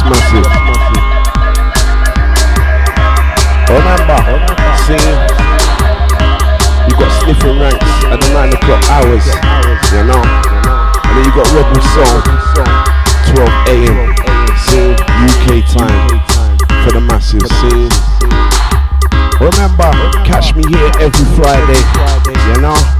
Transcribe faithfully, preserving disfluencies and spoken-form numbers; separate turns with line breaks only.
massive. Remember, see, you got sniffing ranks at the nine o'clock hours, you know, and then you got Rebel Soul, twelve A M, see, U K time for the massive. See, remember, catch me here every Friday, you know.